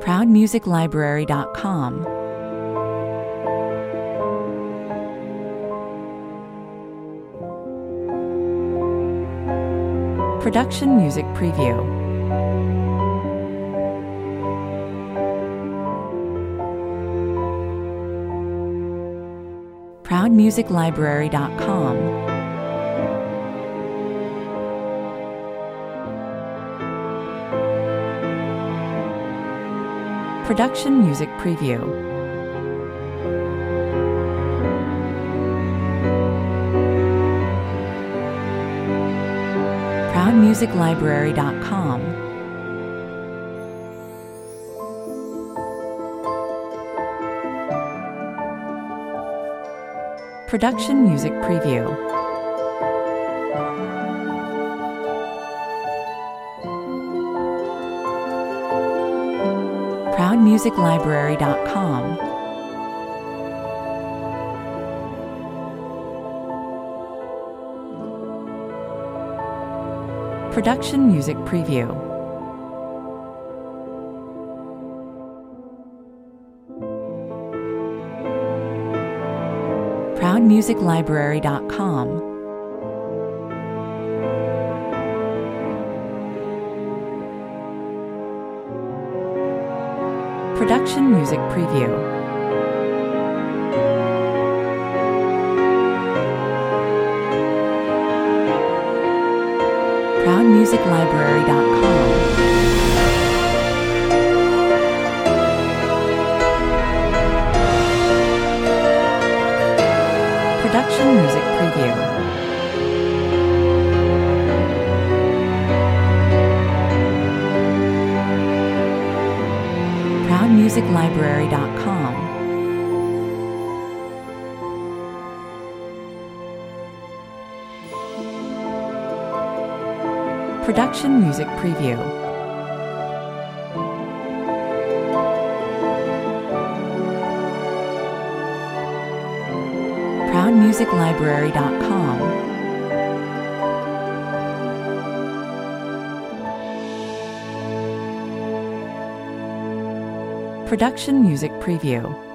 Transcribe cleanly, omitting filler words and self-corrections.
ProudMusicLibrary.com. Production Music Preview. ProudMusicLibrary.com. Production Music Preview. ProudMusicLibrary.com. Production Music Preview. ProudMusicLibrary.com. Production Music Preview. ProudMusicLibrary.com. Production Music Preview. ProudMusicLibrary.com. Production Music Preview. ProudMusicLibrary.com. Production Music Preview. ProudMusicLibrary.com. Production Music Preview.